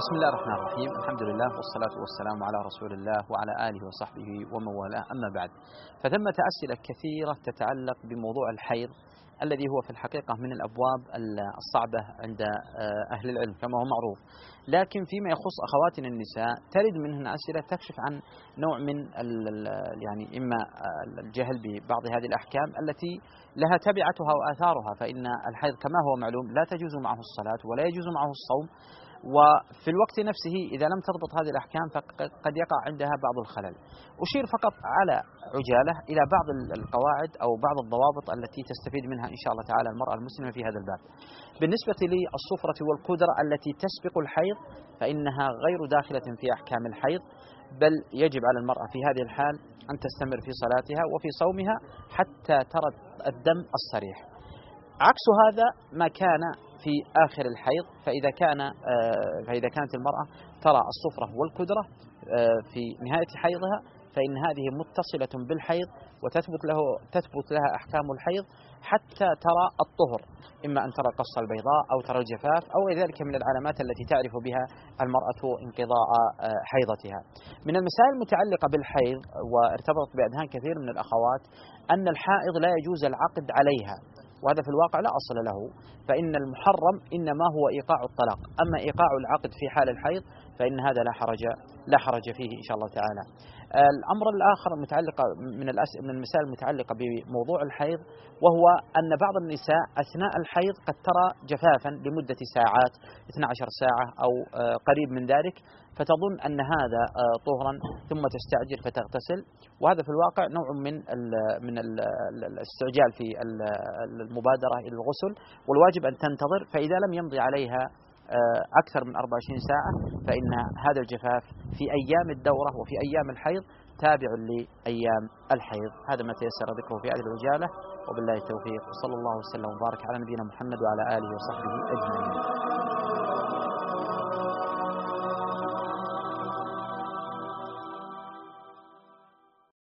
بسم الله الرحمن الرحيم. الحمد لله والصلاة والسلام على رسول الله وعلى آله وصحبه ومن والاه، أما بعد، فثمة أسئلة كثيرة تتعلق بموضوع الحيض الذي هو في الحقيقة من الأبواب الصعبة عند أهل العلم كما هو معروف، لكن فيما يخص أخواتنا النساء ترد منهن أسئلة تكشف عن نوع من يعني إما الجهل ببعض هذه الأحكام التي لها تبعتها وآثارها، فإن الحيض كما هو معلوم لا تجوز معه الصلاة ولا يجوز معه الصوم، وفي الوقت نفسه إذا لم تضبط هذه الأحكام فقد يقع عندها بعض الخلل. أشير فقط على عجالة إلى بعض القواعد أو بعض الضوابط التي تستفيد منها إن شاء الله تعالى المرأة المسلمة في هذا الباب. بالنسبة للصفرة والقدرة التي تسبق الحيض فإنها غير داخلة في أحكام الحيض، بل يجب على المرأة في هذه الحال أن تستمر في صلاتها وفي صومها حتى ترى الدم الصريح. عكس هذا ما كان في آخر الحيض، فإذا كانت المرأة ترى الصفرة والقدرة في نهاية حيضها فإن هذه متصلة بالحيض وتثبت لها أحكام الحيض حتى ترى الطهر، إما أن ترى القصة البيضاء أو ترى الجفاف أو غير ذلك من العلامات التي تعرف بها المرأة انقضاء حيضتها. من المسائل المتعلقة بالحيض وارتبطت بأذهان كثير من الأخوات أن الحائض لا يجوز العقد عليها، وهذا في الواقع لا أصل له، فإن المحرم إنما هو إيقاع الطلاق، أما إيقاع العقد في حال الحيض فإن هذا لا حرج فيه إن شاء الله تعالى. الأمر الآخر المتعلق من المسائل المتعلقة بموضوع الحيض، وهو أن بعض النساء أثناء الحيض قد ترى جفافا لمدة ساعات 12 ساعة أو قريب من ذلك، فتظن أن هذا طهرا ثم تستعجل فتغتسل، وهذا في الواقع نوع من الاستعجال في المبادرة إلى الغسل، والواجب أن تنتظر، فإذا لم يمضي عليها أكثر من 24 ساعة فإن هذا الجفاف في أيام الدورة وفي أيام الحيض تابع لأيام الحيض. هذا ما تيسر ذكره في هذه العجالة، وبالله التوفيق، وصلى الله وسلم وبارك على نبينا محمد وعلى آله وصحبه أجمعين.